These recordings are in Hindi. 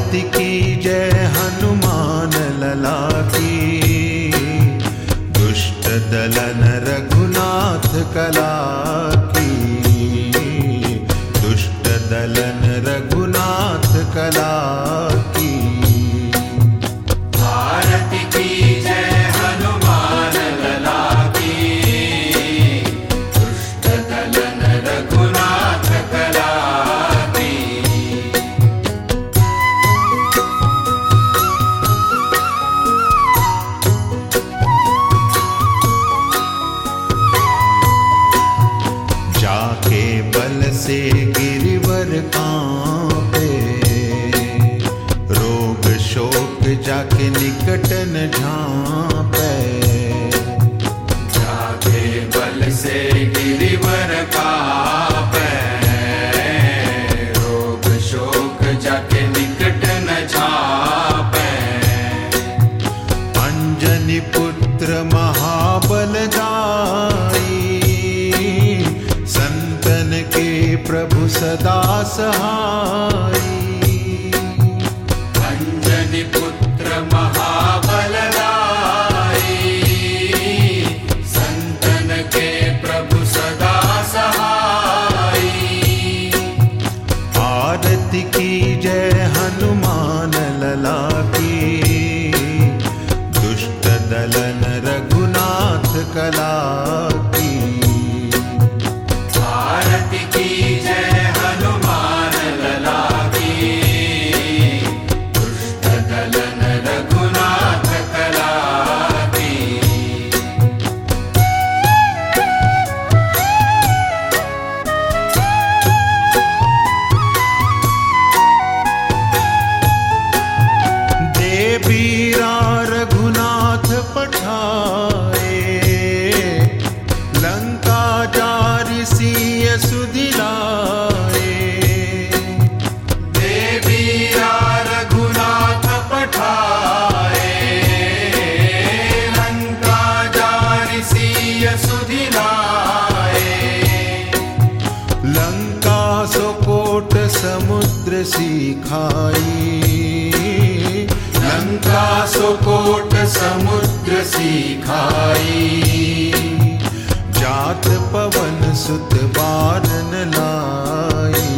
आरती की जय हनुमान लला की, दुष्ट दलन रघुनाथ कला की, दुष्ट दलन रघुनाथ कला की। आरती की जय हनुमान लला की, दुष्ट दलन रघुनाथ कला की। जाके बल से गिरिवर कांपे, रोग शोक जाके निकट न झांपे। जाके बल से गिरिवर कांपे, रोग शोक जाके निकट न झांपे। अंजनी पुत्र महाबलदाई, संतन के प्रभु सदा सहाई। अंजनी पुत्र महाबलदाई, संतन के प्रभु सदा सहाई। आरती की जय हनुमान लला की, दुष्ट दलन रघुनाथ कला की। आरती की जय हनुमान लला की, दुष्ट दलन रघुनाथ कला की। देवीरा रघुनाथ पठाए, लंका जारि सिय सुदिलाए। देवीरा रघुनाथ पठाए, लंका जारि सिय सुधिलाए। लंका सोकोट समुद्र सिखाई, लंका सोकोट समुद्र सिखाई। जात पवन सुत बारन लाई,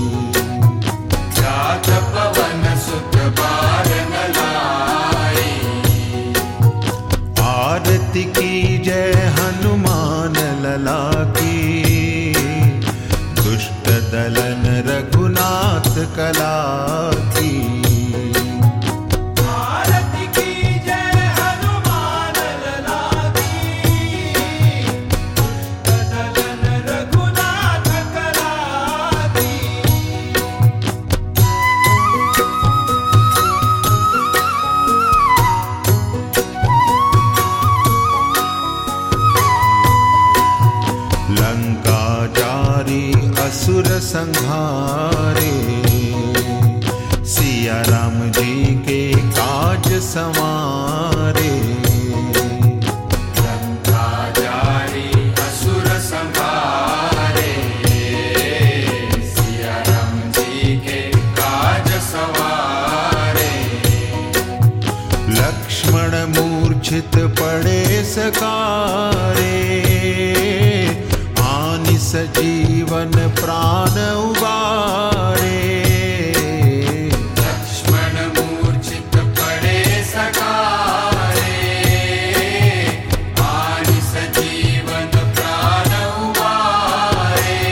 जात पवन सुत बारन लाई। आरती की जय हनुमान लला की, दुष्ट दलन रघुनाथ कला की। आरती की जय हनुमान लला की, दुष्ट दलन रघुनाथ कला की। लंका जारी असुर संहारे, सिया राम जी के काज संवारे। लंका जारी असुर संहारे, सिया राम जी के काज संवारे। लक्ष्मण मूर्छित पड़े सकारे, आनि सजीवन प्राण उबारे। लक्ष्मण मूर्छित पड़े सकारे, आनि सजीवन प्राण उबारे।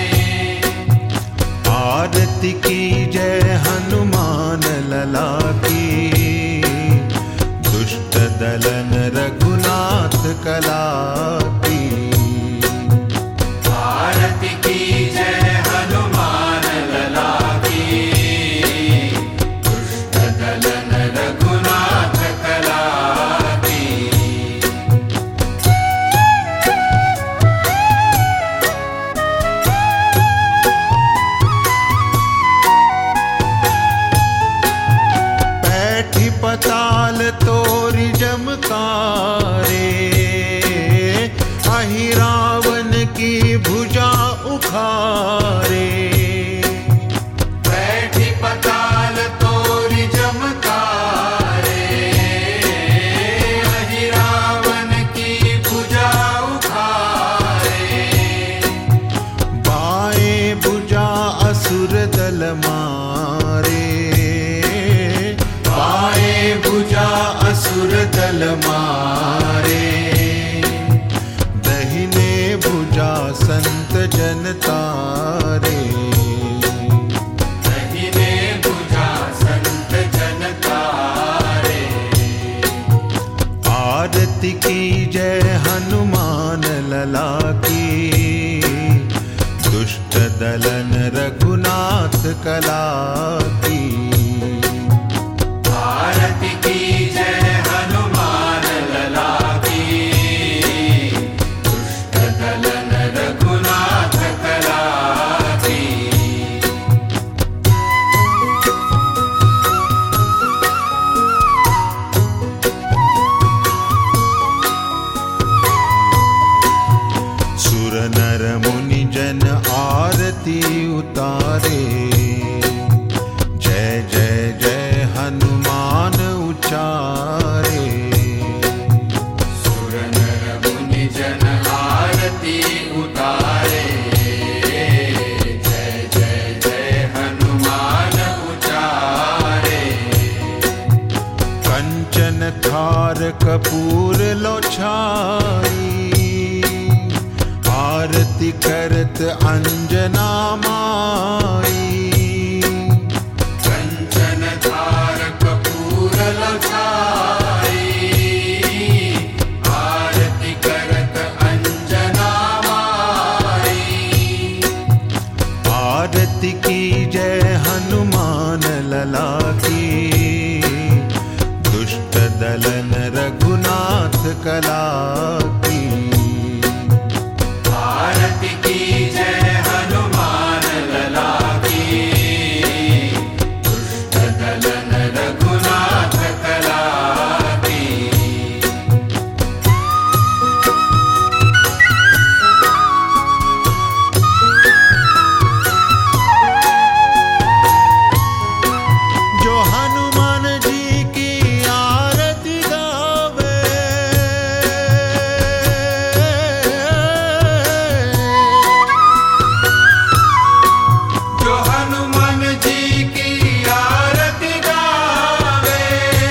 आरती की जय हनुमान लला की, दुष्ट दलन रघुनाथ कला की। आरती की जय हनुमान लला की, दुष्ट दलन रघुनाथ कला की। पैठी पताल तोरी जमकारे, कला की। आरती की जय हनुमान लला की, दुष्ट दलन रघुनाथ कला की। सुर नर मुनि जन आरती उतारे, जय जय जय हनुमान उचारे। सुर नर मुनि जन आरती उतारे, जय जय जय हनुमान उचारे। कंचन थार कपूर लो छाई, आरती करत अंजना माई। कंचन थार कपूर लो छाई, आरती करत अंजना माई। आरती की जय हनुमान लला की, दुष्ट दलन रघुनाथ कला की। आरती की जय हनुमान लला की, दुष्ट दलन रघुनाथ कला की। जो हनुमान जी की आरती गावे, जो हनुमान जी की आरती गावे,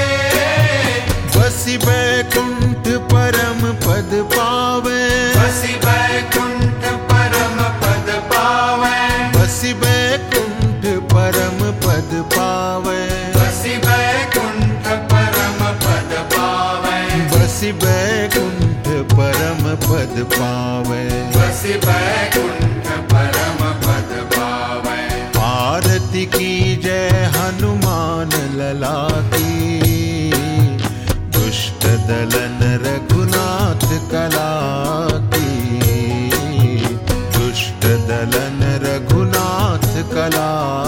बसी बैकुंठ परम पद पावे। बसी बैकुंठ परम पद पावे, बसी बैकुंठ परम पद पावे। बसी बैकुंठ परम पद पावे, बसी बैकुंठ परम पद पावे। बसी बैकुंठ परम पद पावे। आरती की जय हनुमान लला की, दुष्ट दलन रघुनाथ कला की। दुष्ट दलन रघुनाथ कला